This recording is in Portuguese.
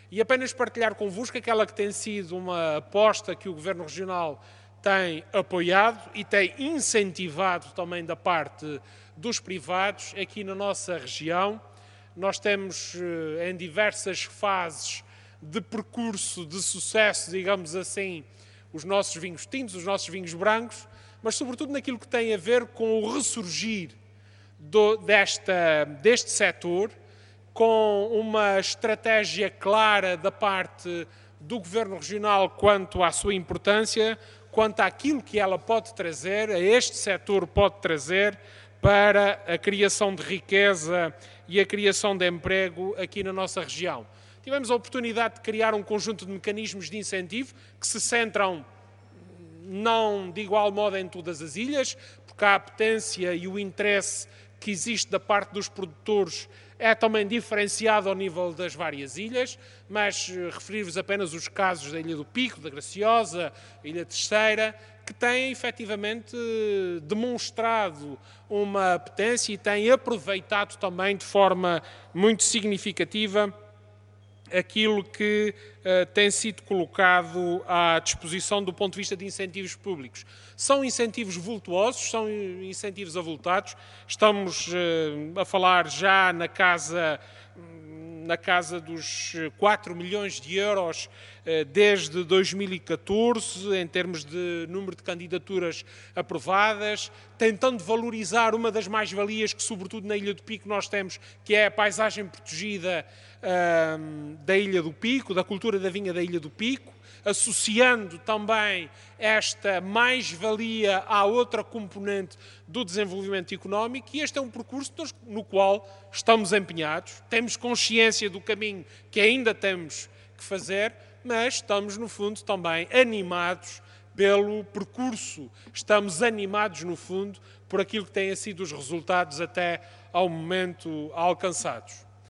E apenas partilhar convosco aquela que tem sido uma aposta que o Governo Regional tem apoiado e tem incentivado também da parte dos privados aqui na nossa região. Nós temos em diversas fases de percurso de sucesso, digamos assim, os nossos vinhos tintos, os nossos vinhos brancos, mas sobretudo naquilo que tem a ver com o ressurgir deste setor, com uma estratégia clara da parte do Governo Regional quanto à sua importância, quanto àquilo que ela pode trazer, a este setor pode trazer para a criação de riqueza e a criação de emprego aqui na nossa região. Tivemos a oportunidade de criar um conjunto de mecanismos de incentivo que se centram não de igual modo em todas as ilhas, porque a apetência e o interesse que existe da parte dos produtores é também diferenciado ao nível das várias ilhas, mas referir-vos apenas os casos da Ilha do Pico, da Graciosa, Ilha Terceira, que têm efetivamente demonstrado uma apetência e têm aproveitado também de forma muito significativa aquilo que tem sido colocado à disposição do ponto de vista de incentivos públicos. São incentivos vultuosos, são incentivos avultados. Estamos a falar já na casa dos 4 milhões de euros desde 2014, em termos de número de candidaturas aprovadas, tentando valorizar uma das mais-valias que, sobretudo na Ilha do Pico, nós temos, que é a paisagem protegida da Ilha do Pico, da cultura da vinha da Ilha do Pico, associando também esta mais-valia à outra componente do desenvolvimento económico, e este é um percurso no qual estamos empenhados, temos consciência do caminho que ainda temos que fazer, mas estamos, no fundo, também animados pelo percurso, estamos animados, no fundo, por aquilo que têm sido os resultados até ao momento alcançados.